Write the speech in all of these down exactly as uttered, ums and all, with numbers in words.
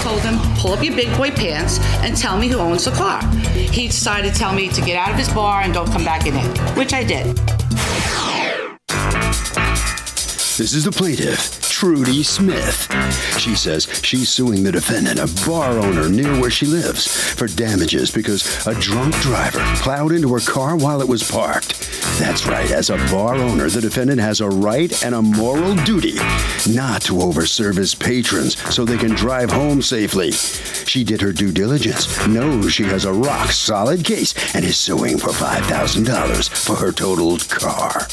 told him, pull up your big boy pants and tell me who owns the car. He decided to tell me to get out of his bar and don't come back in it, which I did. This is the plaintiff, Trudy Smith. She says she's suing the defendant, a bar owner near where she lives, for damages because a drunk driver plowed into her car while it was parked. That's right, as a bar owner, the defendant has a right and a moral duty not to overserve his patrons so they can drive home safely. She did her due diligence, knows she has a rock-solid case, and is suing for five thousand dollars for her totaled car.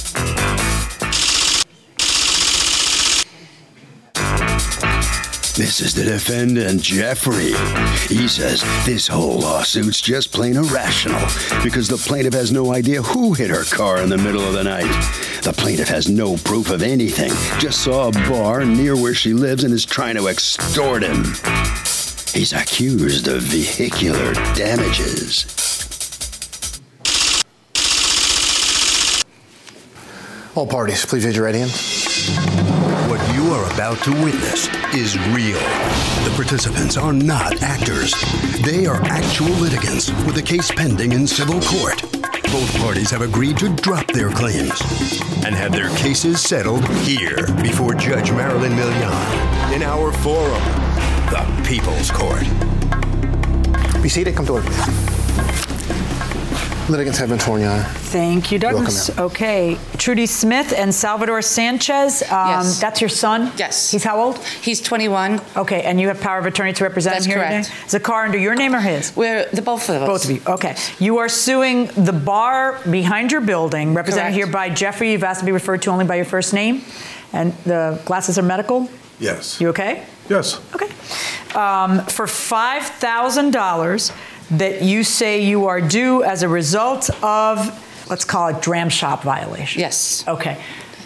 This is the defendant, Jeffrey. He says this whole lawsuit's just plain irrational because the plaintiff has no idea who hit her car in the middle of the night. The plaintiff has no proof of anything, just saw a bar near where she lives and is trying to extort him. He's accused of vehicular damages. All parties, please raise your right hand. What you are about to witness is real. The participants are not actors. They are actual litigants with a case pending in civil court. Both parties have agreed to drop their claims and have their cases settled here before Judge Marilyn Milian in our forum, the People's Court. Be seated. Come to order, please. Litigants have been sworn, Your Honor. Thank you, Douglas. Welcome, okay, Trudy Smith and Salvador Sanchez. Um, Yes. That's your son? Yes. He's how old? He's twenty-one. Okay, and you have power of attorney to represent That's him here correct. today? Is the car under your name or his? We're the both of us. Both of you. Okay. You are suing the bar behind your building, represented Correct. here by Jeffrey. You've asked to be referred to only by your first name. And the glasses are medical? Yes. You okay? Yes. Okay. Um, for five thousand dollars that you say you are due as a result of, let's call it dram shop violation. Yes. Okay.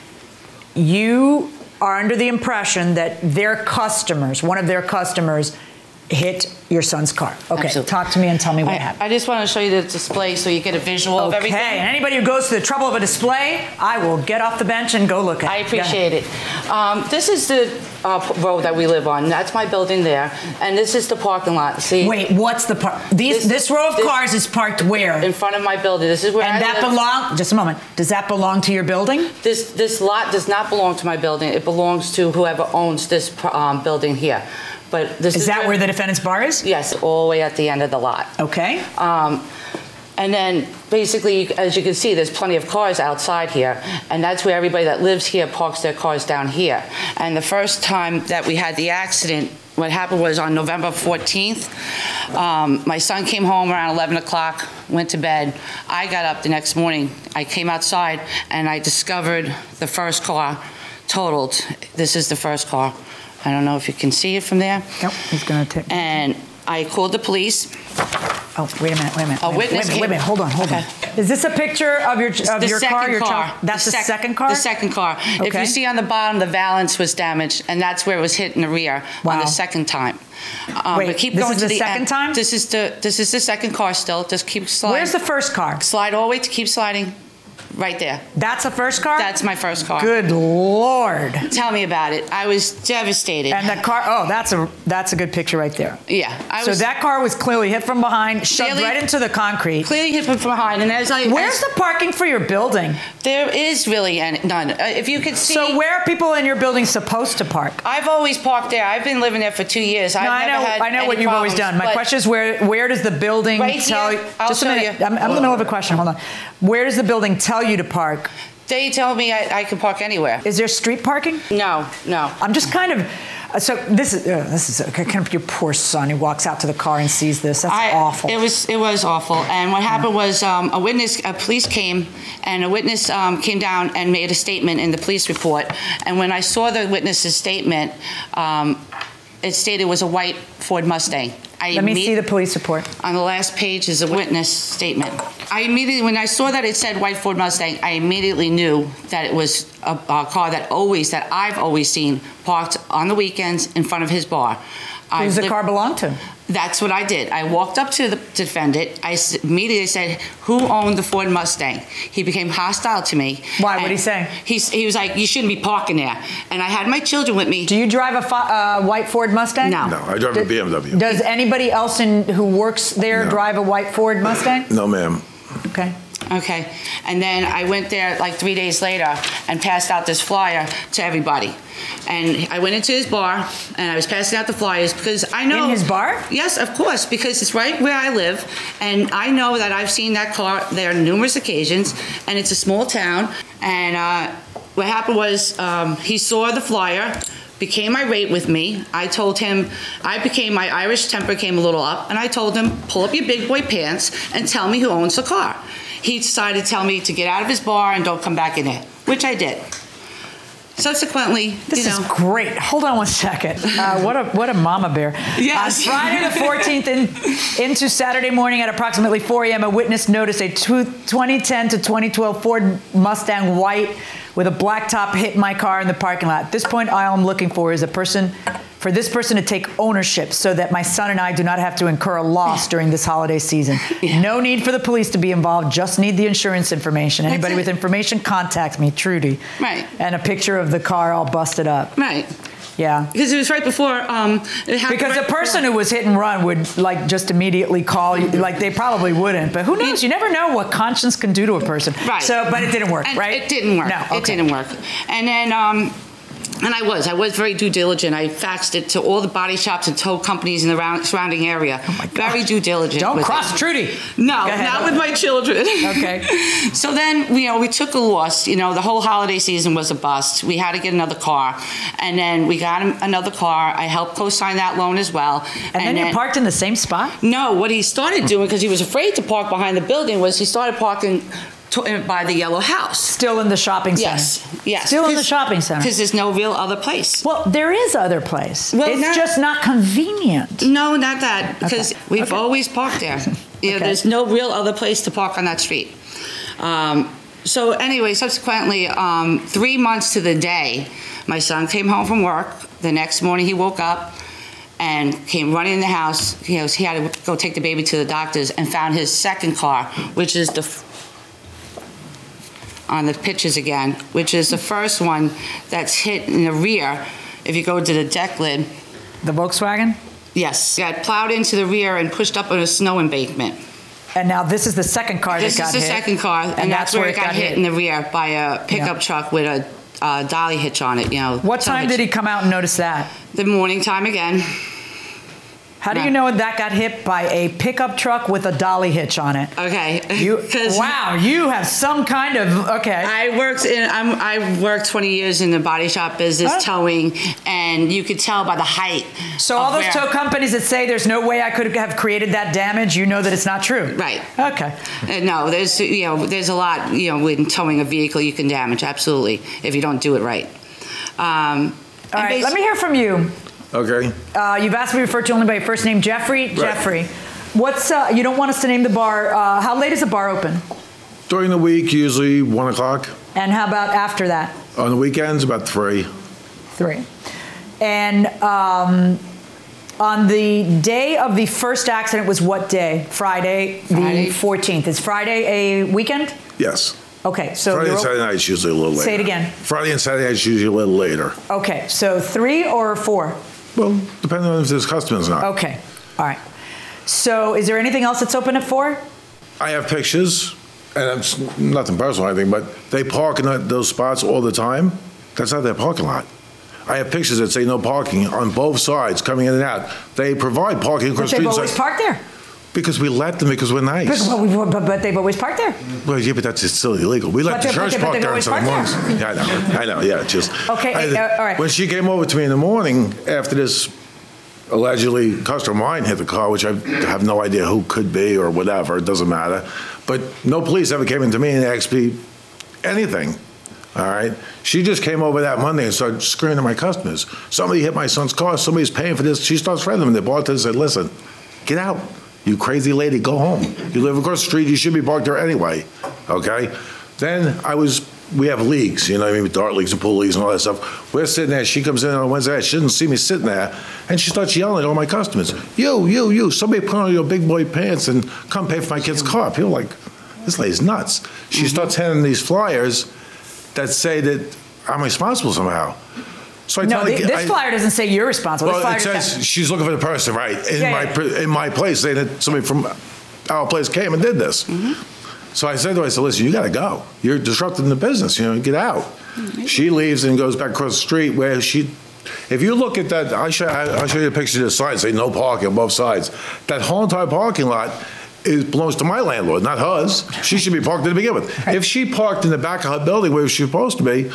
You are under the impression that their customers, one of their customers, hit your son's car. Okay, Absolutely. talk to me and tell me what I, happened. I just want to show you the display so you get a visual of everything. Okay, and anybody who goes to the trouble of a display, I will get off the bench and go look at it. I appreciate it. Um, this is the uh, road that we live on. That's my building there, and this is the parking lot. See? Wait, what's the part? These This- this row of this- cars is parked where? In front of my building. This is where And I that live. belong? Just a moment. Does that belong to your building? This this lot does not belong to my building. It belongs to whoever owns this um, building here. But this Is is that where the defendant's bar is? Yes, all the way at the end of the lot. Okay. Um, and then basically, as you can see, there's plenty of cars outside here, and that's where everybody that lives here parks their cars down here. And the first time that we had the accident, what happened was on November fourteenth, um, my son came home around eleven o'clock, went to bed. I got up the next morning. I came outside, and I discovered the first car totaled. This is the first car. I don't know if you can see it from there. Nope, he's going to take. And I called the police. Oh, wait a minute, wait a minute. A wait, witness wait, a minute, wait a minute, hold on, hold Okay. on. Is this a picture of your of The your second car? Your car. child? That's the, sec- second car? The second car. If Okay. you see on the bottom, the valance was damaged, and that's where it was hit in the rear on Wow. the second time. Um, Wait, but keep this going is to the the second end. time? This is the this is the second car still. Just keep sliding. Where's the first car? Slide all the way to keep sliding. Right there. That's the first car? That's my first car. Good Lord. Tell me about it. I was devastated. And the car, oh, that's a that's a good picture right there. yeah. I So was that car was clearly hit from behind, shoved Clearly- right into the concrete. clearly hit from behind. And as I Where's as, the parking for your building? there is really any, none. Uh, if you could see. So where are people in your building supposed to park? I've always parked there. I've been living there for two years. I've No, I never know, had I know any what you've always problems, done. My but question is where where does the building Right tell here. you? I'll Just a show minute. you. I'm, I'm in the middle of a question. Hold on. Where does the building tell you to park? They tell me I, I can park anywhere. Is there street parking? No, no. I'm just kind of. Uh, so this is uh, this is uh, kind of your poor son who walks out to the car and sees this. That's I, awful. It was it was awful. And what happened was um, a witness, a police came, and a witness um, came down and made a statement in the police report. And when I saw the witness's statement, um, it stated it was a white Ford Mustang. I Let me imme- see the police report. On the last page is a witness statement. I immediately, when I saw that it said white Ford Mustang, I immediately knew that it was a, a car that always, that I've always seen parked on the weekends in front of his bar. I Who's the lived- car belong to? That's what I did. I walked up to the defendant. I s- immediately said, "Who owned the Ford Mustang?" He became hostile to me. Why? What'd And he say? He's, he was like, "You shouldn't be parking there." And I had my children with me. Do you drive a fi- uh, white Ford Mustang? No. No, I drive a B M W. Does anybody else in, who works there No. drive a white Ford Mustang? No, ma'am. Okay. Okay. And then I went there like three days later and passed out this flyer to everybody. And I went into his bar and I was passing out the flyers because I know. In his bar? Yes, of course, because it's right where I live. And I know that I've seen that car there on numerous occasions. And it's a small town. And uh, what happened was um, he saw the flyer, became irate with me. I told him, I became, my Irish temper came a little up. And I told him, pull up your big boy pants and tell me who owns the car. He decided to tell me to get out of his bar and don't come back in it, which I did. Subsequently, This you is know. great. Hold on one second. Uh, what a what a mama bear. Yes. On Friday the fourteenth in, into Saturday morning at approximately four a.m., a witness noticed a two, twenty ten to twenty twelve Ford Mustang white with a black top hit my car in the parking lot. At this point, all I'm looking for is a person, for this person to take ownership so that my son and I do not have to incur a loss during this holiday season. Yeah. No need for the police to be involved, just need the insurance information. That's Anybody it. with information, contact me, Trudy. Right. And a picture of the car all busted up. Right. Yeah. Because it was right before. Um, it happened Because right a person before. who was hit and run would like just immediately call you, like they probably wouldn't, but who knows? You never know what conscience can do to a person. Right. So, but it didn't work, And right? It didn't work. No, It okay. didn't work. And then, um, and I was, I was very due diligent. I faxed it to all the body shops and tow companies in the round, surrounding area. Oh my gosh. Very due diligent. Don't with cross it. Trudy. No, Go ahead. not with my children. Okay. So then, you know, we took a loss. You know, the whole holiday season was a bust. We had to get another car. And then we got him another car. I helped co-sign that loan as well. And, then you parked in the same spot? No, what he started doing, because he was afraid to park behind the building, was he started parking to, by the yellow house. Still in the shopping center? Yes, yes. Still in the shopping center? Because there's no real other place. Well, there is other place. Well, it's not- just not convenient. No, not that, because Okay. we've Okay. always parked there. You know, Okay. there's no real other place to park on that street. Um, so anyway, subsequently, um, three months to the day, my son came home from work. The next morning, he woke up and came running in the house. He, was, he had to go take the baby to the doctors and found his second car, which is the f- on the pictures again, which is the first one that's hit in the rear. If you go to the deck lid, The Volkswagen? yes, got plowed into the rear and pushed up on a snow embankment. And now this is the second car This that got is the hit. second car, and, that's, where it got, hit in the rear by a pickup Yeah. truck with a uh, dolly hitch on it. You know. What tow time hitch. did he come out and notice that? The morning time again. How do you Right. know that got hit by a pickup truck with a dolly hitch on it? Okay. You, 'Cause wow, you have some kind of, okay. I worked in. I'm, I worked twenty years in the body shop business, Huh? towing, and you could tell by the height. So of all those where- tow companies that say there's no way I could have created that damage, you know that it's not true. Right. Okay. Uh, no, there's you know there's a lot you know when towing a vehicle you can damage absolutely if you don't do it right. Um, All and right, basi- let me hear from you. Okay. Uh, you've asked me to refer to only by your first name, Jeffrey. Jeffrey, what's uh, you don't want us to name the bar? Uh, how late is the bar open? During the week, usually one o'clock. And how about after that? On the weekends, about three. Three. And um, on the day of the first accident was what day? Friday, Friday. the fourteenth. Is Friday a weekend? Yes. Okay, so Friday you're and op- Saturday night's usually a little later. Say it again. Friday and Saturday night's usually a little later. okay, so three or four? Well, depending on if there's customers or not. Okay, all right. So is there anything else that's open at four? I have pictures, and it's nothing personal, I think, but they park in that- those spots all the time. That's not their parking lot. I have pictures that say no parking on both sides, coming in and out. They provide parking But across they've streets. always parked there. Because we let them, because we're But, nice. but, we- but, but they've always parked there. Well, yeah, but that's still illegal. We let But the they- but church they- but park they've there on always Sunday parked mornings. Yeah, I know, I know, yeah, it's just. Okay, I- uh, all right. When she came over to me in the morning, after this allegedly customer of mine hit the car, which I have no idea who could be or whatever, it doesn't matter. But no police ever came into me and asked me anything, all right? She just came over that Monday and started screaming at my customers. Somebody hit my son's car, somebody's paying for this. She starts threatening them. The bartender said, listen, Get out. You crazy lady, go home. You live across the street, you should be parked there anyway, okay? Then I was, we have leagues, you know what I mean, with dart leagues and pool leagues and all that stuff. We're sitting there, she comes in on Wednesday night, she doesn't see me sitting there, and she starts yelling at all my customers. You, you, you, somebody put on your big boy pants and come pay for my kid's car. People are like, this lady's nuts. She starts handing these flyers that say that I'm responsible somehow. So I No, tell th- the- this I- flyer doesn't say you're responsible. This well, flyer it says says- she's looking for the person, right? In Yeah, my yeah. pr- in my place, saying that somebody from our place came and did this. Mm-hmm. So I said to her, I said, listen, you got to go. You're disrupting the business. You know, get out. Mm-hmm. She leaves and goes back across the street where she. If you look at that, I show, I'll show you a picture of the sign, say no parking on both sides. That whole entire parking lot is, belongs to my landlord, not hers. She should be parked to begin with. If she parked in the back of her building where she's supposed to be,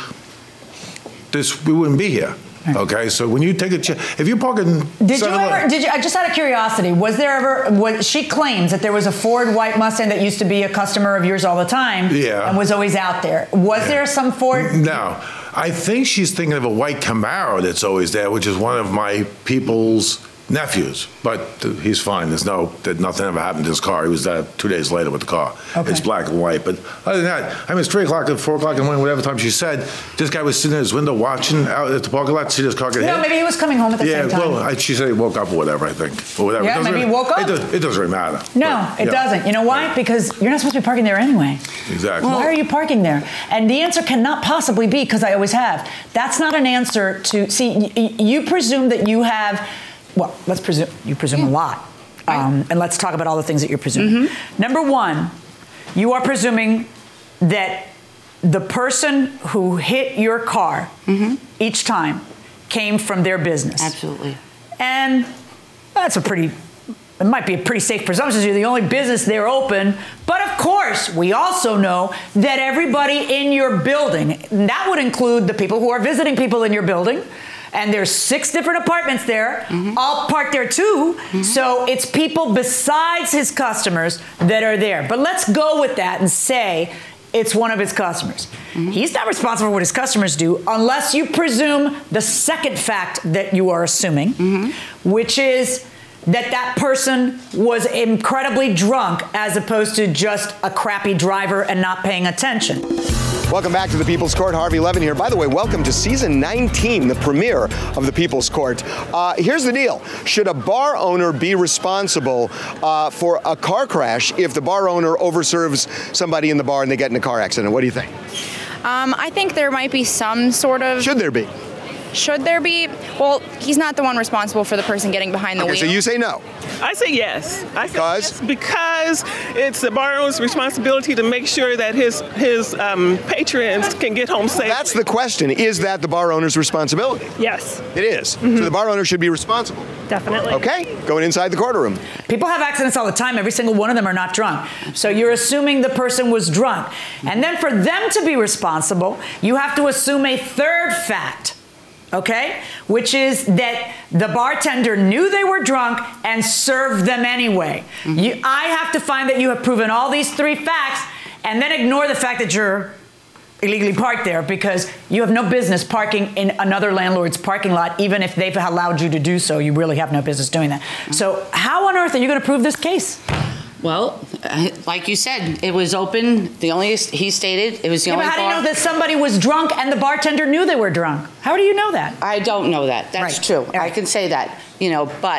this we wouldn't be here. Okay, so when you take a check, if you're parking, Did you ever? Did you? Just out of curiosity, was there ever? Was, she claims that there was a Ford white Mustang that used to be a customer of yours all the time, Yeah. and was always out there. Was Yeah. there some Ford? No, I think she's thinking of a white Camaro that's always there, which is one of my people's nephews. But he's fine. There's no, that nothing ever happened to his car. He was there two days later with the car. Okay. It's black and white. But other than that, I mean, it's three o'clock and four o'clock in the morning, whatever time she said. This guy was sitting in his window watching out at the parking lot to see this car get hit. No, maybe he was coming home at the Yeah, same time. well, I, she said he woke up or whatever, I think. Or whatever. Yeah, It doesn't maybe he really- woke up. It, does, it doesn't really matter. No, But, it yeah. doesn't. You know why? Because you're not supposed to be parking there anyway. Exactly. Why are you parking there? And the answer cannot possibly be because I always have. That's not an answer to see. Y- y- you presume that you have. Well, let's presume you presume a lot, um, and let's talk about all the things that you're presuming. Number one, you are presuming that the person who hit your car each time came from their business. Absolutely. And that's a pretty, it might be a pretty safe presumption. You're the only business there open. But of course, we also know that everybody in your building, and that would include the people who are visiting people in your building, and there's six different apartments there, all parked there too. So it's people besides his customers that are there. But let's go with that and say it's one of his customers. He's not responsible for what his customers do unless you presume the second fact that you are assuming, which is that that person was incredibly drunk as opposed to just a crappy driver and not paying attention. Welcome back to the People's Court. Harvey Levin here. By the way, welcome to season nineteen, the premiere of the People's Court. Uh, here's the deal. Should a bar owner be responsible uh, for a car crash if the bar owner overserves somebody in the bar and they get in a car accident? What do you think? Um, I think there might be some sort of... Should there be? Should there be? Well, he's not the one responsible for the person getting behind the Okay, wheel. so you say no. I say yes. I say Because? yes because it's the bar owner's responsibility to make sure that his his um, patrons can get home safely. That's the question. Is that the bar owner's responsibility? Yes, It is. So the bar owner should be responsible. definitely. Okay, going inside the courtroom. People have accidents all the time. Every single one of them are not drunk. So you're assuming the person was drunk. And then for them to be responsible, you have to assume a third fact. Okay? Which is that the bartender knew they were drunk and served them anyway. You, I have to find that you have proven all these three facts and then ignore the fact that you're illegally parked there because you have no business parking in another landlord's parking lot, even if they've allowed you to do so. You really have no business doing that. So how on earth are you going to prove this case? Well, uh, like you said, it was open. The only, he stated, it was the Yeah, only but how do you bar- know that somebody was drunk and the bartender knew they were drunk? How do you know that? I don't know that. That's Right. true. Right. I can say that, you know, but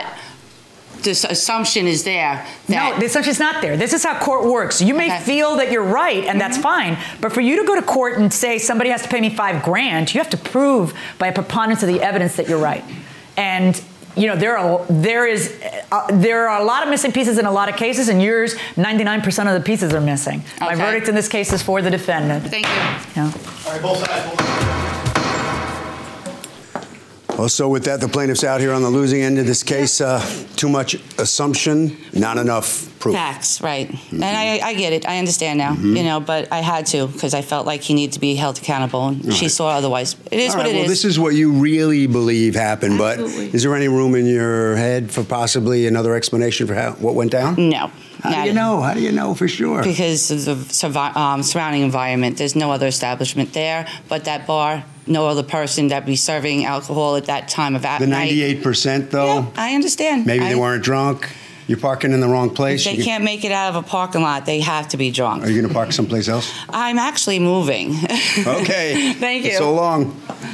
this assumption is there that... No, the assumption's not there. This is how court works. You may Okay. feel that you're right, and that's fine. But for you to go to court and say somebody has to pay me five grand, you have to prove by a preponderance of the evidence that you're right. And you know there are there is uh, there are a lot of missing pieces in a lot of cases, and yours, ninety-nine percent of the pieces are missing. My Okay. verdict in this case is for the defendant. Thank you. Yeah. All right, both sides. Both sides. Well, so with that, the plaintiff's out here on the losing end of this case. Uh, too much assumption, not enough proof. Facts, right. And I, I get it. I understand now, Mm-hmm. you know, but I had to because I felt like he needed to be held accountable, and she right. saw otherwise. It is All what right, it well, is. this is what you really believe happened, Absolutely. but is there any room in your head for possibly another explanation for how what went down? No. How not- do you know? How do you know for sure? Because of the survi- um, surrounding environment. There's no other establishment there but that bar. No other person that be serving alcohol at that time of at The night. ninety-eight percent, though, Yeah, I understand. maybe I, they weren't drunk. You're parking in the wrong place. If they You- can't make it out of a parking lot, they have to be drunk. Are you going to park someplace else? I'm actually moving. Okay. Thank you. So long.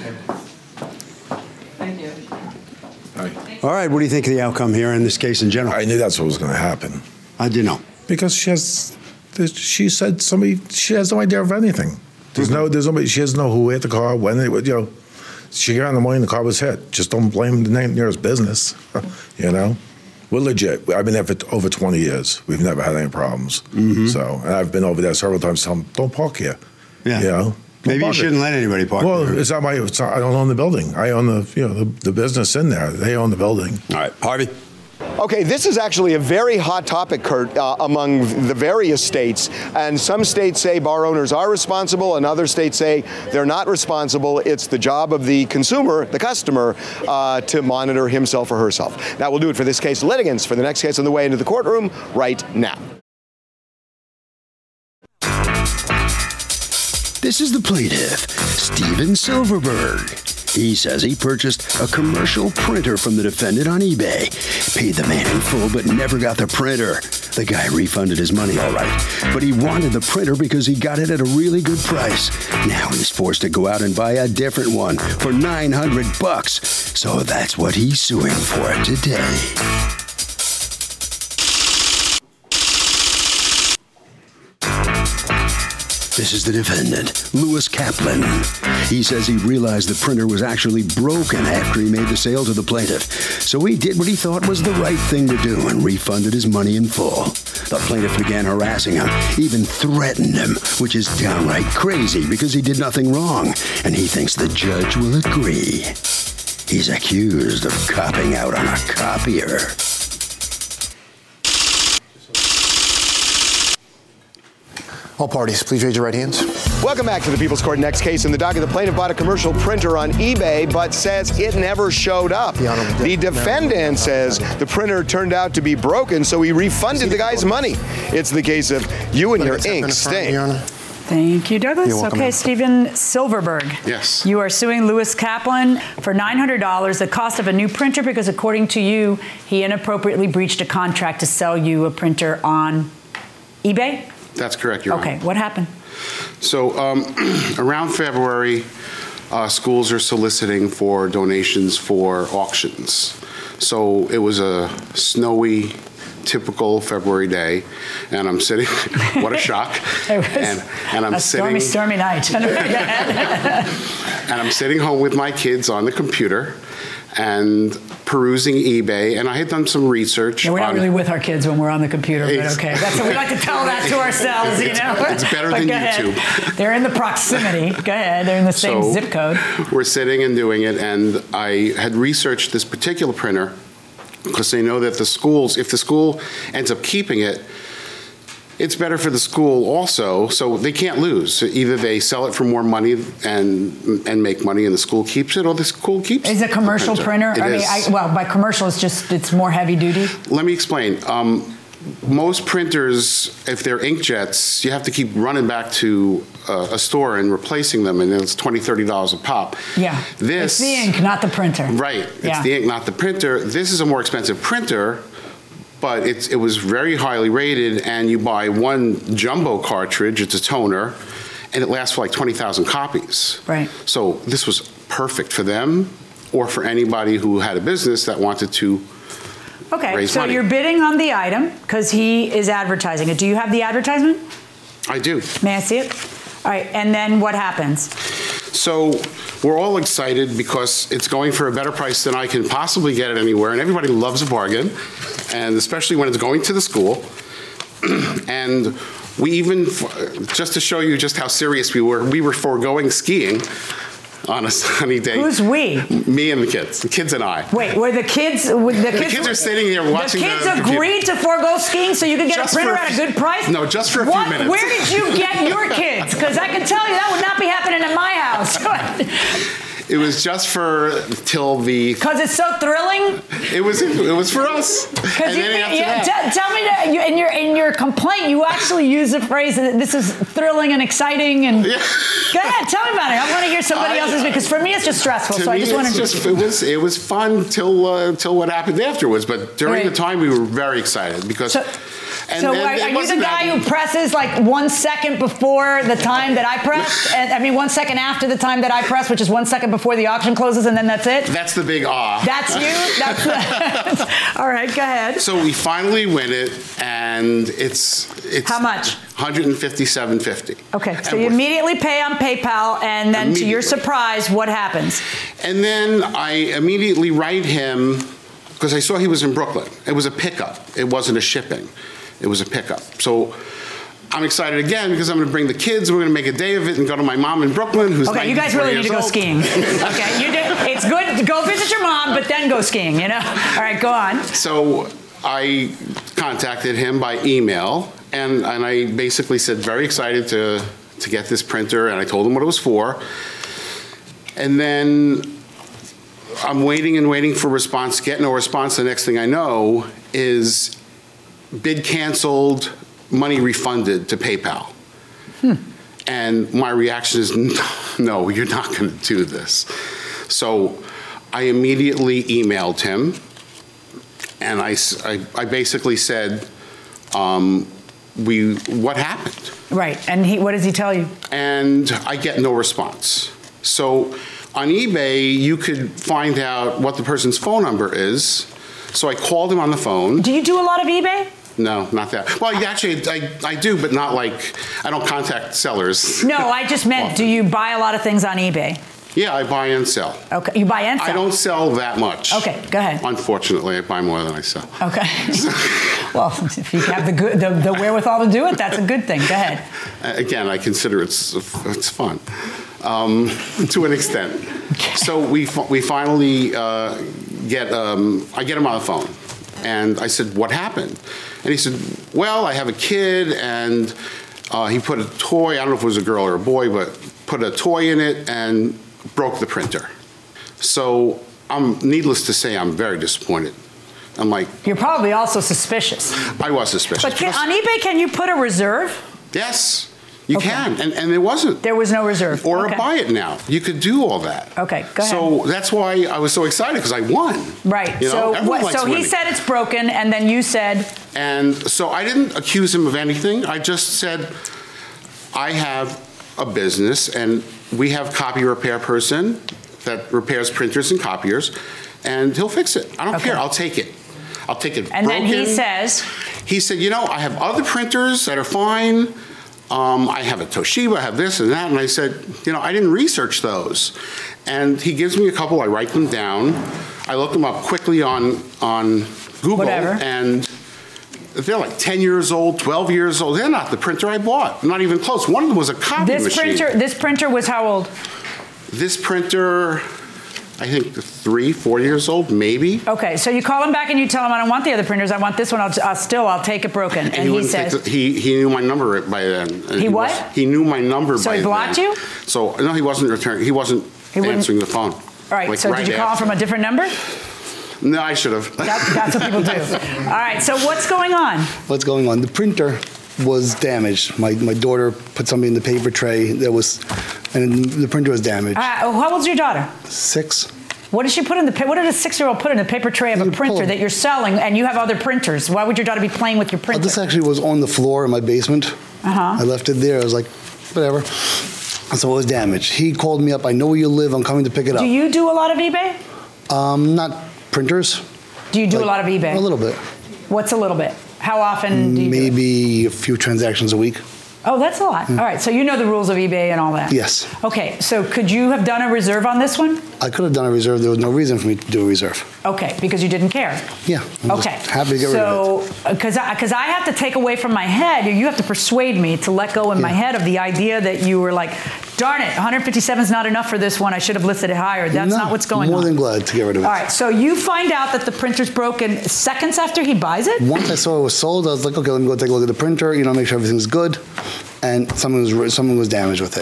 Thank you. All right, what do you think of the outcome here in this case in general? I knew that's what was going to happen. I did know. Because she has, she said somebody, she has no idea of anything. There's no, there's nobody, she doesn't know who hit the car, when it would, you know. She got in the morning, the car was hit. Just don't blame the name nearest business, you know. We're legit. I've been there for over twenty years. We've never had any problems. Mm-hmm. So, and I've been over there several times telling them, don't park here. Yeah. You know. Maybe you shouldn't let anybody park Well, there. it's not my, it's not, I don't own the building. I own the, you know, the, the business in there. They own the building. All right, Harvey. Okay, this is actually a very hot topic, Kurt, uh, among the various states. And some states say bar owners are responsible, and other states say they're not responsible. It's the job of the consumer, the customer, uh, to monitor himself or herself. That will do it for this case. Litigants for the next case on the way into the courtroom right now. This is the plaintiff, Steven Silverberg. He says he purchased a commercial printer from the defendant on eBay, paid the man in full, but never got the printer. The guy refunded his money all right, but he wanted the printer because he got it at a really good price. Now he's forced to go out and buy a different one for nine hundred bucks. So that's what he's suing for today. This is the defendant, Lewis Kaplan. He says he realized the printer was actually broken after he made the sale to the plaintiff. So he did what he thought was the right thing to do and refunded his money in full. The plaintiff began harassing him, even threatened him, which is downright crazy because he did nothing wrong, and he thinks the judge will agree. He's accused of copping out on a copier. All parties, please raise your right hands. Welcome back to the People's Court. Next case in the docket. The plaintiff bought a commercial printer on eBay, but says it never showed up. The Honorable The defendant says the printer turned out to be broken, so he refunded the guy's money. It's the case of you and your ink stink. Thank you, Douglas. You're welcome, Okay, ma'am. Steven Silverberg. Yes. You are suing Lewis Kaplan for nine hundred dollars, the cost of a new printer, because according to you, he inappropriately breached a contract to sell you a printer on eBay? That's correct, Your Honor. Okay, what happened? So um, around February, uh, schools are soliciting for donations for auctions. So it was a snowy, typical February day, and I'm sitting, what a shock. It was and, and I'm a stormy, sitting, stormy night. and I'm sitting home with my kids on the computer and perusing eBay, and I had done some research. Yeah, we're not on, really with our kids when we're on the computer, but It's- okay. That's what we like to tell that to ourselves, you It's- know. it's better But than go ahead. YouTube. They're in the proximity. Go ahead. They're in the same So, zip code. We're sitting and doing it, and I had researched this particular printer because they know that the schools, if the school ends up keeping it, it's better for the school also, so they can't lose. Either they sell it for more money and and make money and the school keeps it, or the school keeps it. Is it a commercial printer? It I mean, is. I, well, by commercial, it's just, it's more heavy duty. Let me explain. Um, most printers, if they're inkjets, you have to keep running back to uh, a store and replacing them, and it's twenty dollars, thirty dollars a pop. Yeah. This, It's the ink, not the printer. Right. It's Yeah. the ink, not the printer. This is a more expensive printer, but it's, it was very highly rated, and you buy one jumbo cartridge, it's a toner, and it lasts for like twenty thousand copies. Right. So this was perfect for them or for anybody who had a business that wanted to Okay, raise so money. you're bidding on the item because he is advertising it. Do you have the advertisement? I do. May I see it? All right, and then what happens? So we're all excited because it's going for a better price than I can possibly get it anywhere, and everybody loves a bargain, and especially when it's going to the school. And we even, just to show you just how serious we were, we were foregoing skiing on a sunny day. Who's we? Me and the kids, the kids and I. Wait, were the kids? The kids, The kids are sitting here watching The kids the computer. agreed to forego skiing so you could get Just a printer for a at a few- good price? No, just for a few What- minutes. Where did you get your kids? Because I can tell you that would not be happening in my house. it was just for till the. Because it's so thrilling. It was. It was for us. And You, then after you, that, t- tell me that you, in your in your complaint, you actually use the phrase that this is thrilling and exciting. And Yeah. go ahead, tell me about it. I want to hear somebody I- else's because for me it's just stressful. To So I me, just it's wanted to. just, it was it was fun till uh, till what happened afterwards. But during Right. the time, we were very excited because. So- and, so and are, it are you the wasn't guy that- who presses like one second before the time that I pressed? And I mean one second after the time that I press, which is one second before the auction closes, and then that's it? That's the big ah. That's you? That's the, all right, go ahead. So we finally win it, and it's it's How much? one hundred fifty-seven fifty. Okay, so And you we're- immediately pay on PayPal, and then to your Immediately. surprise, what happens? And then I immediately write him because I saw he was in Brooklyn. It was a pickup. It wasn't a shipping. It was a pickup. So I'm excited again because I'm going to bring the kids. We're going to make a day of it and go to my mom in Brooklyn, who's Okay, you guys ninety-four really need to go years old. skiing. Okay, you do, it's good to go visit your mom, but then go skiing, you know? All right, go on. So I contacted him by email, and, and I basically said, very excited to, to get this printer, and I told him what it was for. And then I'm waiting and waiting for a response, get no response. The next thing I know is bid canceled, money refunded to PayPal. Hmm. And my reaction is, no, you're not going to do this. So I immediately emailed him, and I, s- I- I basically said, um, we, what happened? Right, and he, what does he tell you? And I get no response. So on eBay, you could find out what the person's phone number is. So I called him on the phone. Do you do a lot of eBay? No, not that. Well, actually, I, I do, but not like, I don't contact sellers. No, I just meant, do you buy a lot of things on eBay? Yeah, I buy and sell. Okay, you buy and sell? I don't sell that much. Okay, go ahead. Unfortunately, I buy more than I sell. Okay. Well, if you have the, good, the, the wherewithal to do it, that's a good thing. Go ahead. Again, I consider it's it's fun um, to an extent. So we fi- we finally uh, get um, I get him on the phone, and I said, "What happened?" And he said, "Well, I have a kid, and uh, he put a toy. I don't know if it was a girl or a boy, but put a toy in it and broke the printer." So I'm needless to say, I'm very disappointed. I'm like, You're probably also suspicious. I was suspicious. But can, Because- on eBay, can you put a reserve? Yes, you Okay. can, and and there wasn't. There was no reserve. Or Okay. a buy it now. You could do all that. Okay, go ahead. So that's why I was so excited because I won. Right. You know, so everyone what, likes so he winning. said it's broken, and then you said, And so I didn't accuse him of anything. I just said, I have a business, and we have copy repair person that repairs printers and copiers, and he'll fix it. I don't Okay. care. I'll take it. I'll take it and then he broken. says, He said, you know, I have other printers that are fine. Um, I have a Toshiba, I have this and that. And I said, you know, I didn't research those. And he gives me a couple, I write them down. I look them up quickly on, on Google. Whatever. And they're like ten years old, twelve years old. They're not the printer I bought. Not even close. One of them was a copy this machine. printer, this printer was how old? This printer, I think three, four years old, maybe. Okay, so you call him back and you tell him, I don't want the other printers. I want this one. I'll, I'll still, I'll take it broken. And, he, he wouldn't says, take the- he he knew my number by then. And He what? was- he knew my number So by he then. blocked you? So no, he wasn't returning. He wasn't He wouldn't- answering the phone. all right, Like, so right did you call him from a after. different number? No, I should have. That, that's what people do. All right, so what's going on? What's going on? The printer was damaged. My, my daughter put something in the paper tray that was, and the printer was damaged. Uh, how old's your daughter? Six. What did she put in the, pa- what did a six-year-old put in the paper tray of a You pull printer a- that you're selling and you have other printers? Why would your daughter be playing with your Uh, printer? This actually was on the floor in my basement. Uh-huh. I left it there. I was like, whatever. And so it was damaged. He called me up. I know where you live. I'm coming to pick it up. Do you do a lot of eBay? Um, not printers. Do you do Like, a lot of eBay? A little bit. What's a little bit? How often do you do it? Maybe a few transactions a week. Oh, that's a lot. All right, so you know the rules of eBay and all that. Yes. Okay, so could you have done a reserve on this one? I could have done a reserve. There was no reason for me to do a reserve. Okay, because you didn't care. Yeah. I'm just Okay. happy to get rid of it. So, because I, 'cause I have to take away from my head, or you have to persuade me to let go in my Yeah. head of the idea that you were like, darn it, one fifty-seven is not enough for this one. I should have listed it higher. That's No, not what's going more on. than glad to get rid of it. All right, so you find out that the printer's broken seconds after he buys it? Once I saw it was sold, I was like, okay, let me go take a look at the printer, you know, make sure everything's good. And something was something was damaged with it.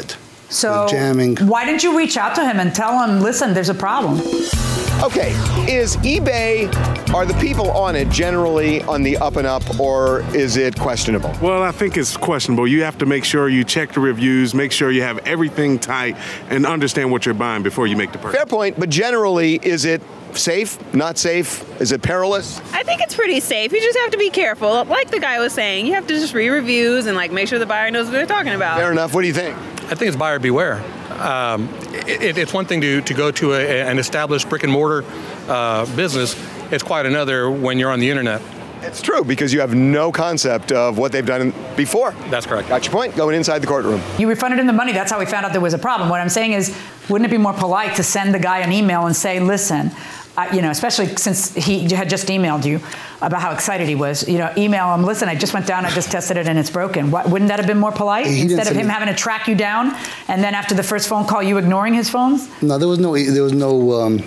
So jamming. why didn't you reach out to him and tell him, listen, there's a problem? Okay, is eBay, are the people on it generally on the up and up, or is it questionable? Well, I think it's questionable. You have to make sure you check the reviews, make sure you have everything tight, and understand what you're buying before you make the purchase. Fair point, but generally, is it safe, not safe? Is it perilous? I think it's pretty safe. You just have to be careful. Like the guy was saying, you have to just read reviews and like make sure the buyer knows what they're talking about. Fair enough. What do you think? I think it's buyer beware. Um, it, it's one thing to, to go to a, an established brick and mortar uh, business. It's quite another when you're on the internet. It's true, because you have no concept of what they've done before. That's correct. Got your point. Going inside the courtroom. You refunded him the money. That's how we found out there was a problem. What I'm saying is, wouldn't it be more polite to send the guy an email and say, listen, uh, you know, especially since he had just emailed you about how excited he was, you know, email him, listen, I just went down, I just tested it and it's broken. What, wouldn't that have been more polite? He didn't Instead of send him me- having to track you down and then after the first phone call, you ignoring his phones? No, there was no, there was no, um,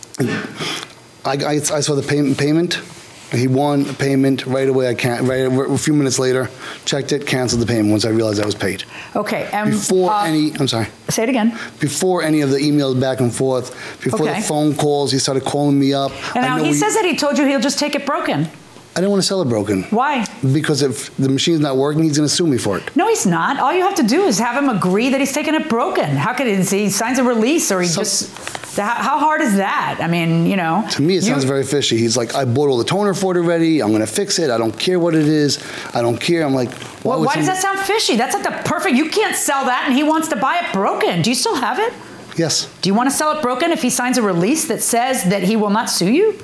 I, I, I saw the payment, payment. He won a payment right away. I can't, right, a few minutes later, checked it, canceled the payment once I realized I was paid. Okay. Um, Before uh, any, I'm sorry. Say it again. Before any of the emails back and forth, before Okay. the phone calls, he started calling me up. And I now know he says that he told you he'll just take it broken. I didn't want to sell it broken. Why? Because if the machine's not working, he's going to sue me for it. No, he's not. All you have to do is have him agree that he's taking it broken. How could he, he signs a release or he So- just, how, how hard is that? I mean, you know. To me, it you- sounds very fishy. He's like, I bought all the toner for it already. I'm going to fix it. I don't care what it is. I don't care. I'm like, why, Well, would why does some- that sound fishy? That's like the perfect, you can't sell that and he wants to buy it broken. Do you still have it? Yes. Do you want to sell it broken if he signs a release that says that he will not sue you?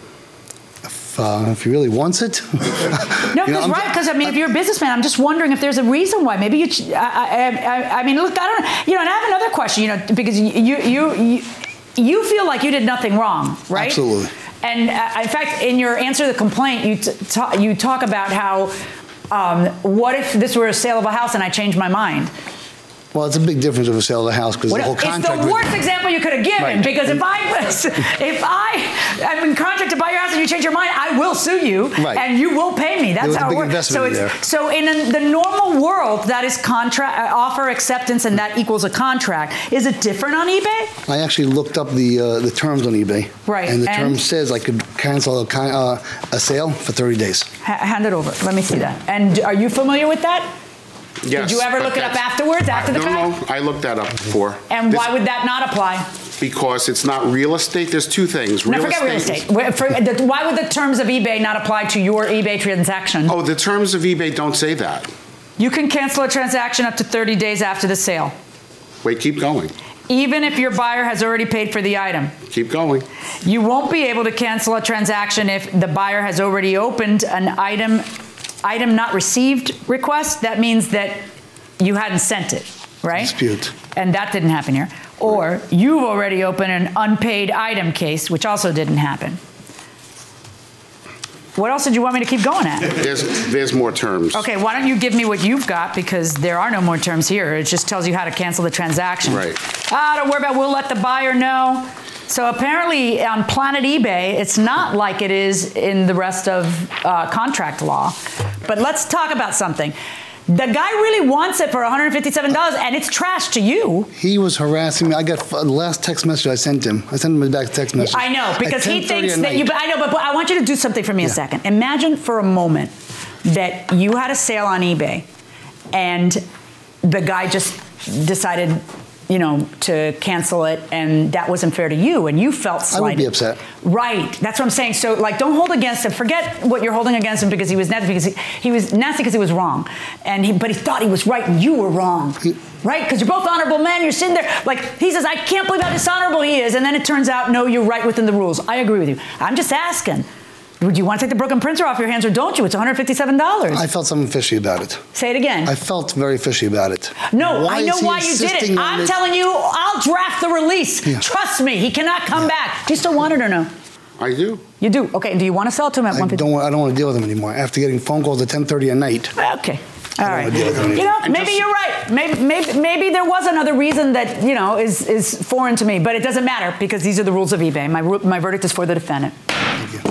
If, uh, if he really wants it. No, You know, because I'm- right, because I mean, if you're a businessman, I'm just wondering if there's a reason why. Maybe you. ch- I, I, I, I mean, look, I don't. You know, and I have another question. You know, because you you you you, you feel like you did nothing wrong, right? Absolutely. And uh, in fact, in your answer to the complaint, you t- ta- you talk about how, um, what if this were a sale of a house and I changed my mind? Well, it's a big difference of a sale of the house because the What- whole it's contract. the was- worst example you could have given Right. because if I was, if I am in contract to buy your house and you change your mind, I will sue you Right. and you will pay me. That's There was a how it big works. So investment it's there. so in a, the normal world, that is contract uh, offer acceptance and that equals a contract. Is it different on eBay? I actually looked up the uh, the terms on eBay. Right, And the and? term says I could cancel a, con- uh, a sale for thirty days. Ha- hand it over. Let me see that. And are you familiar with that? Yes, Did you ever but look it up that's- afterwards, after the no, fact? No, I looked that up before. And This- why would that not apply? Because it's not real estate. There's two things. No, forget real estate. Wh- for- the- Why would the terms of eBay not apply to your eBay transaction? Oh, the terms of eBay don't say that. You can cancel a transaction up to thirty days after the sale, Wait, keep going. even if your buyer has already paid for the item. Keep going. You won't be able to cancel a transaction if the buyer has already opened an item, item not received request. That means that you hadn't sent it, right? Dispute. And that didn't happen here. Or you've already opened an unpaid item case, which also didn't happen. What else did you want me to keep going at? There's there's more terms. Okay, why don't you give me what you've got, because there are no more terms here. It just tells you how to cancel the transaction. Right. Ah, don't worry about it. We'll let the buyer know. So apparently on Planet eBay, it's not like it is in the rest of uh, contract law. But let's talk about something. The guy really wants it for one hundred fifty-seven dollars, and it's trash to you. He was harassing me. I got the last text message I sent him. I sent him a back text message. I know, because At he ten thirty thinks at that you, night. but I know, but, but I want you to do something for me a Yeah. second. Imagine for a moment that you had a sale on eBay and the guy just decided, you know, to cancel it, and that wasn't fair to you, and you felt slighted. I would be upset. Right. That's what I'm saying. So, like, don't hold against him. Forget what you're holding against him because he was nasty. Because he, he was nasty because he was wrong, and he, but he thought he was right, and you were wrong. He- Right? Because you're both honorable men. You're sitting there like he says, I can't believe how dishonorable he is, and then it turns out, no, you're right within the rules. I agree with you. I'm just asking. Would you want to take the broken printer off your hands, or don't you? It's one hundred fifty-seven dollars. I felt something fishy about it. Say it again. I felt very fishy about it. No, Why I know is he why you did it. insisting on I'm it? telling you, I'll draft the release. Yeah. Trust me, he cannot come back. Do you still want it or no? I do. You do. Okay. Do you want to sell it to him at I one fifty? don't, want- I don't want to deal with him anymore. After getting phone calls at ten thirty at night. Okay. All don't right. wanna deal with him You know, And maybe just- you're right. Maybe, maybe, maybe there was another reason that, you know, is, is foreign to me, but it doesn't matter because these are the rules of eBay. My, ru- my verdict is for the defendant. Thank you.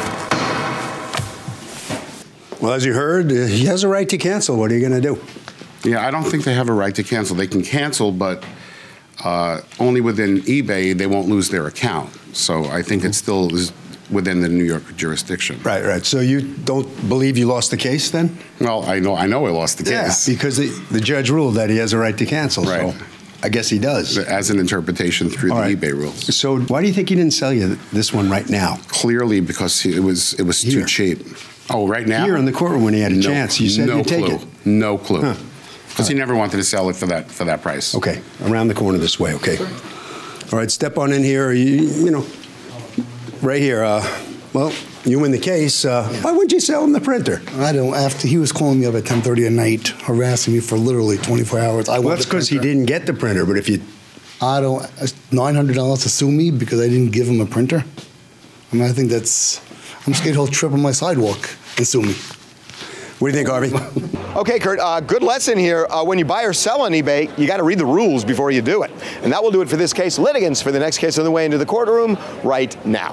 Well, as you heard, uh, he has a right to cancel. What are you going to do? Yeah, I don't think they have a right to cancel. They can cancel, but uh, only within eBay, they won't lose their account. So I think it still is within the New York jurisdiction. Right, right. So you don't believe you lost the case then? Well, I know I know I lost the case. Yeah, because the, the judge ruled that he has a right to cancel. Right. So I guess he does. As an interpretation through All the right. eBay rules. So why do you think he didn't sell you this one right now? Clearly because it was it was Here. too cheap. Oh, right now? Here in the courtroom when he had a no, chance, you said no you'd take clue. it. No clue. Huh. Because he never wanted to sell it for that for that price. Okay, around the corner this way, okay. All right, step on in here, you, you know, right here. Uh, well, you win the case. Uh, why wouldn't you sell him the printer? I don't. After he was calling me up at ten thirty at night, harassing me for literally twenty-four hours. I Well, want that's the because he printer. didn't get the printer, but if you... I don't. Nine hundred dollars to sue me because I didn't give him a printer. I mean, I think that's. I'm scared he'll trip on my sidewalk and sue me. What do you think, Harvey? Okay, Kurt, uh, good lesson here. Uh, when you buy or sell on eBay, you got to read the rules before you do it. And that will do it for this case. Litigants for the next case on the way into the courtroom right now.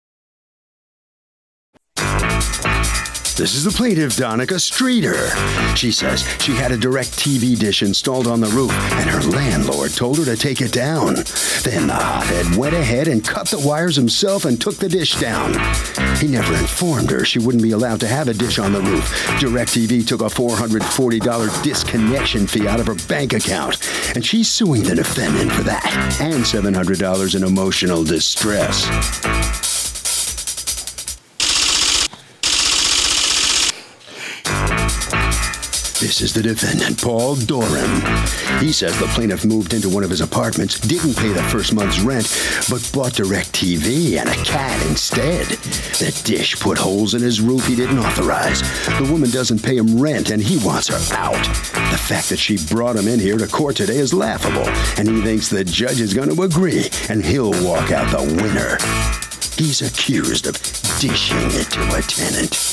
This is the plaintiff, Donica Streeter. She says she had a direct T V dish installed on the roof, and her landlord told her to take it down. Then the hothead went ahead and cut the wires himself and took the dish down. He never informed her she wouldn't be allowed to have a dish on the roof. DirecTV took a four hundred forty dollars disconnection fee out of her bank account, and she's suing the defendant for that, and seven hundred dollars in emotional distress. This is the defendant, Paul Doran. He says the plaintiff moved into one of his apartments, didn't pay the first month's rent, but bought DirecTV and a cat instead. The dish put holes in his roof he didn't authorize. The woman doesn't pay him rent, and he wants her out. The fact that she brought him in here to court today is laughable, and he thinks the judge is going to agree, and he'll walk out the winner. He's accused of dishing it to a tenant.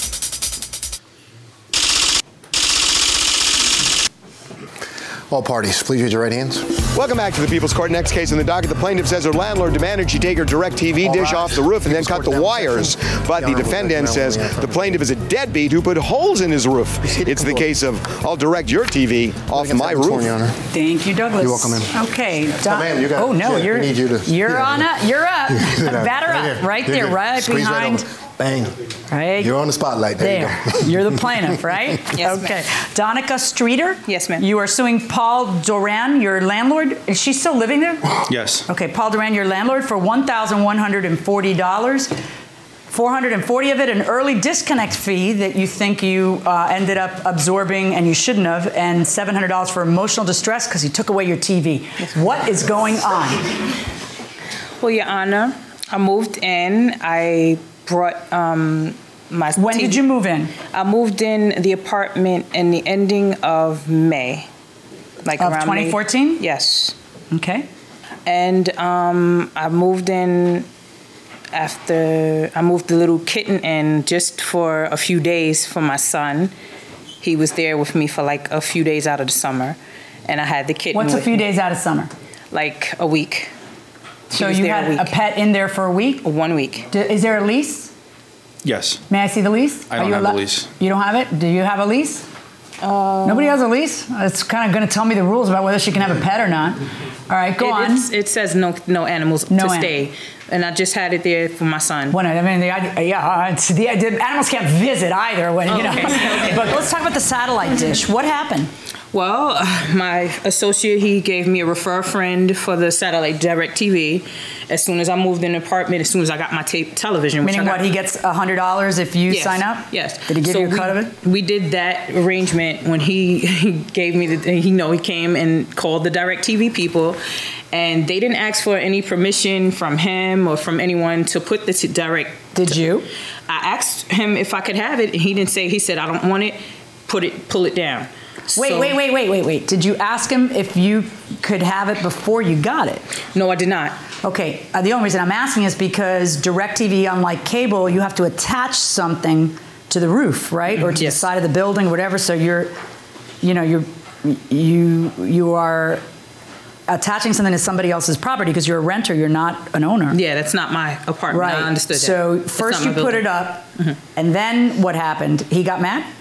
All parties, please raise your right hands. Welcome back to the People's Court. Next case in the docket. The plaintiff says her landlord demanded she take her DirecTV dish off the roof and then cut the wires. But the defendant says the plaintiff is a deadbeat who put holes in his roof. It's the case of, I'll direct your T V off my roof. Thank you, Douglas. You're welcome, ma'am. Okay. Oh, ma'am, you got oh, no, yeah, you're, we need you to- you're yeah. on up. You're up. Batter Right up. here. Right You're there, good. right Squeeze right behind. over. Bang. Right. You're on the spotlight. There, There. you go. You're the plaintiff, right? Yes, ma'am. Okay. Donica Streeter? Yes, ma'am. You are suing Paul Doran, your landlord. Is she still living there? Yes. Okay, Paul Doran, your landlord, for one thousand one hundred forty dollars. four hundred forty dollars of it, an early disconnect fee that you think you uh, ended up absorbing and you shouldn't have, and seven hundred dollars for emotional distress because he took away your T V. What is going on? Well, Your Honor, I moved in. I brought um, my. When T V. did you move in? I moved in the apartment in the ending of May, like Of around twenty fourteen? May. Yes. Okay. And um, I moved in after I moved the little kitten in just for a few days for my son. He was there with me for like a few days out of the summer, and I had the kitten. What's a with few me. days out of summer? Like a week. He So was you there had a a week. pet in there for a week? One week. D- Is there a lease? Yes. May I see the lease? I Are don't you have allo- the lease. You don't have it? Do you have a lease? Nobody has a lease? It's kind of going to tell me the rules about whether she can have a pet or not. All right, go it, on. it's- It says no no animals No to an- stay, and I just had it there for my son. When, I mean, the idea, yeah, it's, the, the animals can't visit either. When you know. Okay, okay. But let's talk about the satellite dish. What happened? Well, my associate, he gave me a refer friend for the satellite DirecTV. As soon as I moved in the apartment, as soon as I got my tape television. which Meaning I what? got- He gets a hundred dollars if you Yes, sign up. Yes. Did he give So you a we, cut of it? We did that arrangement when he, he gave me the. He know he came and called the DirecTV people, and they didn't ask for any permission from him or from anyone to put this direct. Did you? I asked him if I could have it, and he didn't say. He said, "I don't want it. Put it. Pull it down." Wait, So- wait, wait, wait, wait, wait. Did you ask him if you could have it before you got it? No, I did not. Okay. Uh, the only reason I'm asking is because DirecTV, unlike cable, you have to attach something to the roof, right, or to the side of the building, or whatever. So you're, you know, you're, you, you are attaching something to somebody else's property because you're a renter. You're not an owner. Yeah, that's not my apartment. Right. I understood that. So That's first not you my put building. it up, and then what happened? He got mad?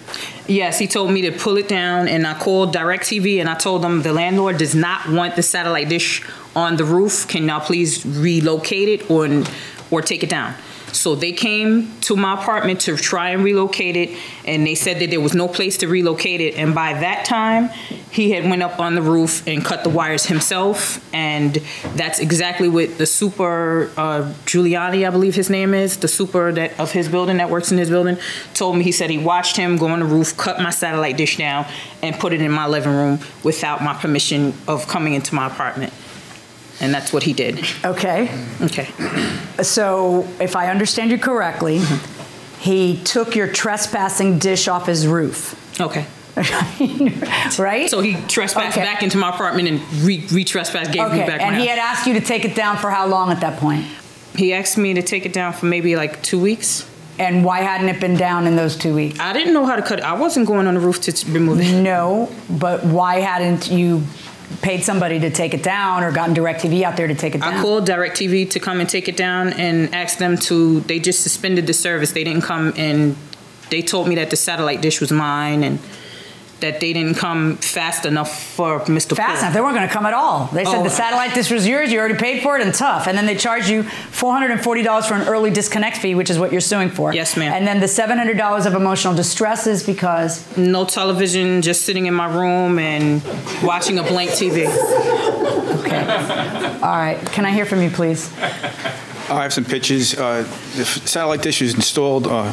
Yes, he told me to pull it down, and I called DirecTV and I told them the landlord does not want the satellite dish on the roof. Can y'all please relocate it or or take it down? So they came to my apartment to try and relocate it, and they said that there was no place to relocate it. And by that time, he had went up on the roof and cut the wires himself. And that's exactly what the super, uh, Giuliani, I believe his name is, the super that of his building that works in his building, told me. He said he watched him go on the roof, cut my satellite dish down, and put it in my living room without my permission of coming into my apartment. And that's what he did. Okay. Okay. So, if I understand you correctly, mm-hmm. he took your trespassing dish off his roof. Okay. Right? So he trespassed okay. back into my apartment and re, re-trespassed, gave okay. me back my And house. he had asked you to take it down for how long at that point? He asked me to take it down for maybe like two weeks. And why hadn't it been down in those two weeks? I didn't know how to cut it. I wasn't going on the roof to remove it. No, but why hadn't you paid somebody to take it down or gotten DirecTV out there to take it down? I called DirecTV to come and take it down and asked them to, they just suspended the service. They didn't come and they told me that the satellite dish was mine and that they didn't come fast enough for Mister Fast Poole. enough? They weren't going to come at all. They said Oh. the satellite dish was yours, you already paid for it, and tough. And then they charge you four hundred forty dollars for an early disconnect fee, which is what you're suing for. Yes, ma'am. And then the seven hundred dollars of emotional distress is because? No television, just sitting in my room and watching a blank T V. Okay. All right. Can I hear from you, please? I have some pictures. Uh, the f- satellite dish was installed. Uh,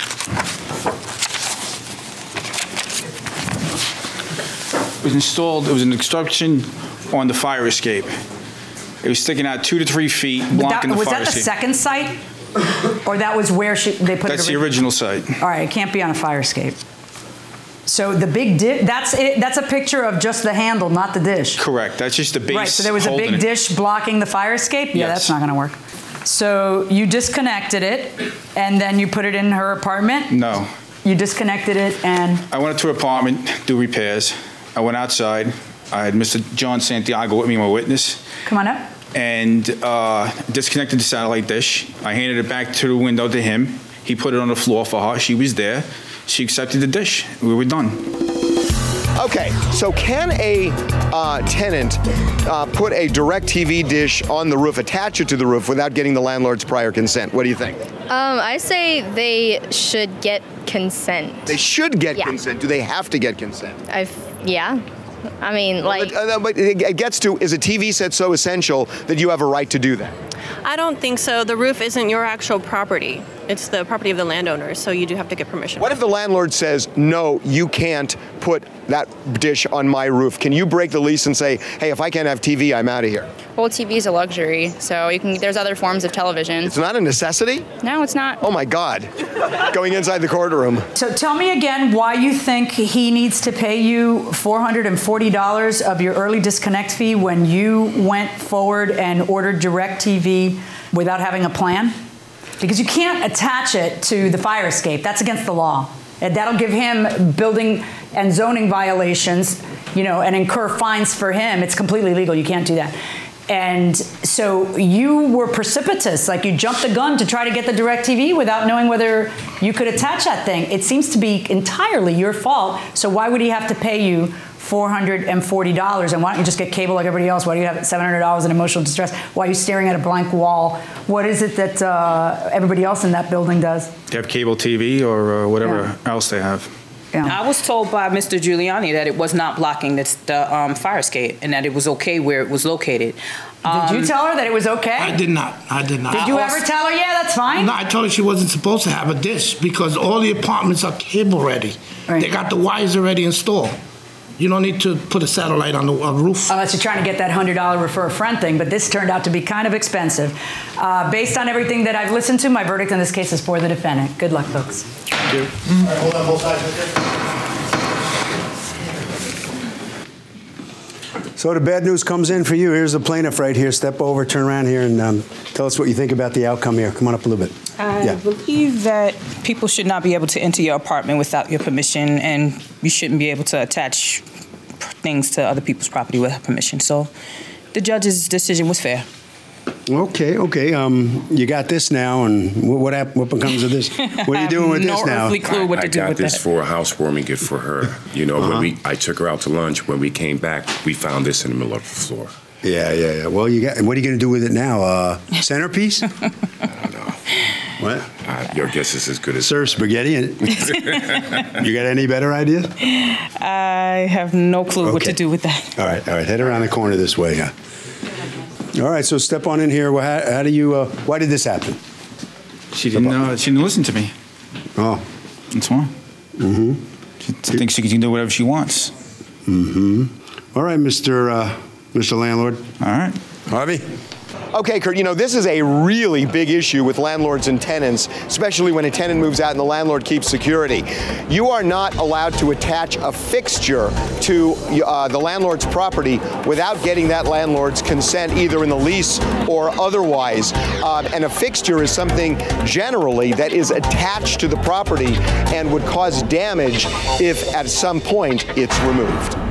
was installed. It was an obstruction on the fire escape. It was sticking out two to three feet, blocking That- the was fire that the escape. second site? Or that was where she, they put That's it? the original site. All right, it can't be on a fire escape. So the big dish, that's it. That's a picture of just the handle, not the dish. Correct. That's just the base. Right, so there was a holding big it. dish blocking the fire escape? Yeah, Yes. that's not going to work. So you disconnected it, and then you put it in her apartment? No. You disconnected it, and I went to her apartment, do repairs. I went outside. I had Mister John Santiago with me, my witness, come on up. and uh, disconnected the satellite dish. I handed it back to the window to him. He put it on the floor for her. She was there. She accepted the dish. We were done. Okay, so can a uh, tenant uh, put a DirecTV dish on the roof, attach it to the roof without getting the landlord's prior consent? What do you think? Um, I say they should get consent. They should get Yeah. consent. Do they have to get consent? I've, yeah. I mean, like. But, uh, but it it gets to, is a T V set so essential that you have a right to do that? I don't think so. The roof isn't your actual property. It's the property of the landowner, so you do have to get permission. What if the landlord says, no, you can't put that dish on my roof? Can you break the lease and say, hey, if I can't have T V, I'm out of here? Well, T V is a luxury, so you can. There's other forms of television. It's not a necessity? No, it's not. Oh my God. Going inside the courtroom. So tell me again why you think he needs to pay you four hundred forty dollars of your early disconnect fee when you went forward and ordered DirecTV without having a plan? Because you can't attach it to the fire escape. That's against the law. And that'll give him building and zoning violations, you know, and incur fines for him. It's completely illegal. You can't do that. And so you were precipitous, like you jumped the gun to try to get the DirecTV without knowing whether you could attach that thing. It seems to be entirely your fault. So why would he have to pay you four hundred forty dollars? And why don't you just get cable like everybody else? Why do you have seven hundred dollars in emotional distress? Why are you staring at a blank wall? What is it that uh, everybody else in that building does? They have cable T V or uh, whatever else they have. I was told by Mister Giuliani that it was not blocking the, the um, fire escape and that it was okay where it was located. Um, Did you tell her that it was okay? I did not. I did not. Did you ever tell her, yeah, that's fine? No, I told her she wasn't supposed to have a dish because all the apartments are cable ready. Right. They got the wires already installed. You don't need to put a satellite on the uh, roof. Unless you're trying to get that one hundred dollars refer a friend thing, but this turned out to be kind of expensive. Uh, based on everything that I've listened to, my verdict in this case is for the defendant. Good luck, folks. Thank you. All right, hold on both sides right there. So the bad news comes in for you. Here's the plaintiff right here. Step over, turn around here, and um, tell us what you think about the outcome here. Come on up a little bit. I Yeah. believe that people should not be able to enter your apartment without your permission, and you shouldn't be able to attach things to other people's property without permission. So the judge's decision was fair. Okay, okay. Um, you got this now, and what what, hap- what becomes of this? What are you doing with no this now? earthly clue what I to do got with this that. for a housewarming gift for her. You know, Uh-huh. when we I took her out to lunch. When we came back, we found this in the middle of the floor. Yeah, yeah, yeah. Well, you got. What are you going to do with it now? Uh, centerpiece? What? Uh, your guess is as good as serve spaghetti in it. You got any better ideas? I have no clue what to Okay. do with that. All right, all right. Head around the corner this way. Huh? All right. So step on in here. Well, how, how do you? Uh, why did this happen? She didn't. Uh, she didn't listen to me. Oh, that's why. Mm-hmm. She thinks she can do whatever she wants. Mm-hmm. All right, Mister Uh, Mister Landlord. All right, Harvey. Okay, Kurt, you know, this is a really big issue with landlords and tenants, especially when a tenant moves out and the landlord keeps security. You are not allowed to attach a fixture to uh, the landlord's property without getting that landlord's consent, either in the lease or otherwise. Uh, and a fixture is something generally that is attached to the property and would cause damage if at some point it's removed.